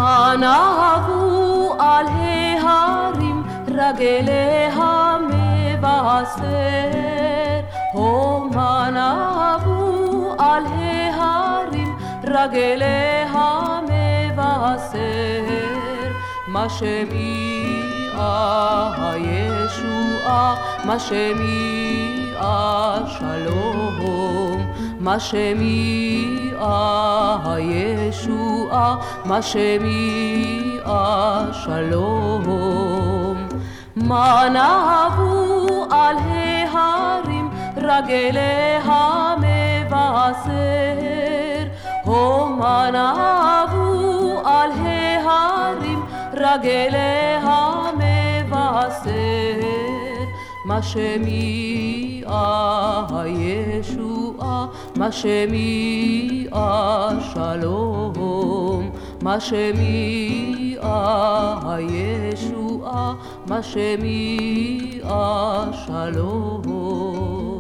מה נהבו על ההרים רגליה מבשר, מה נהבו על ההרים רגליה מבשר, מה שמיעה הישועה, מה שמיעה שלום, מה שמיעה הישועה, מה שמיעה שלום. מה נהבו על ההרים רגליה מבשר, מה נהבו על ההרים רגליה מבשר, מה שמיעה הישועה, מה שמיעה שלום, מה שמיעה הישועה, מה שמיעה שלום.